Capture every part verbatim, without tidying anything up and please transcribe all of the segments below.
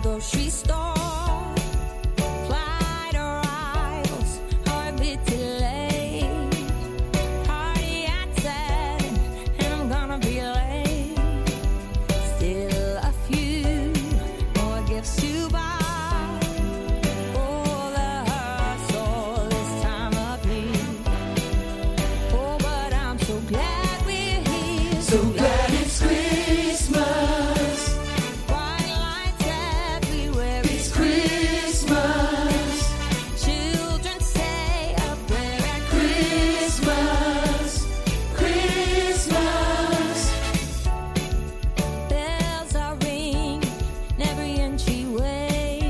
grocery store. Flight arrivals are a bit delayed. Party at seven, and I'm gonna be late. Still a few more gifts to buy. Oh, the hustle this time of year. Oh, but I'm so glad we're here. So glad it's Christmas. Bright lights everywhere. It's Christmas. Children say a prayer at Christmas. Christmas. bells are ringing in every entryway.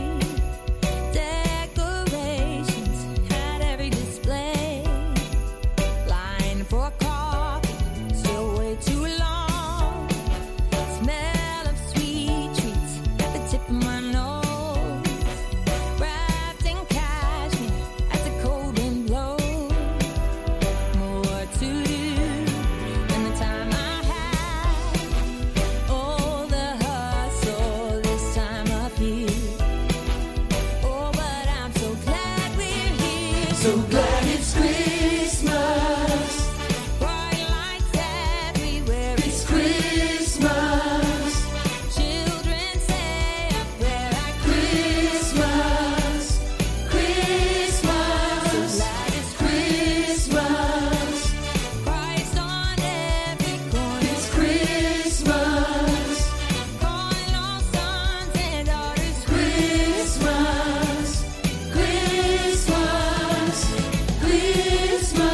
Decorations at every display. Line for coffee, still way too long. Smell of sweet treats at the tip of my nose. Wrapped in cashmere as the cold wind blows. More to do than the time I had. Oh, the hustle this time of year. Oh, but I'm so glad we're here. So glad it's Christmas. Bright lights everywhere. It's Christmas. Children say a prayer at Christmas. Christmas. glad it's Christmas. Christ on every corner. It's Christmas. Calling all sons and daughters. Christmas. Christmas. Christmas.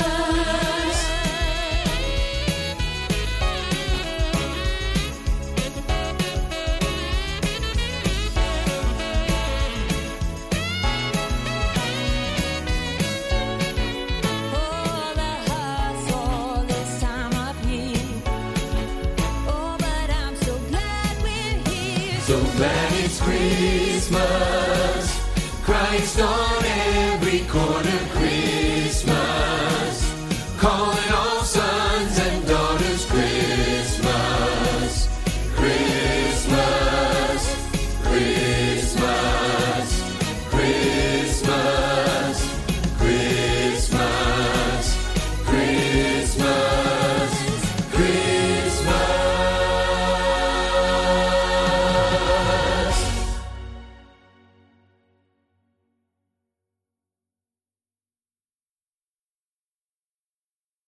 Oh, the hustle this time of year. Oh, but I'm so glad we're here. So glad it's Christmas. Christ on every corner. Christmas.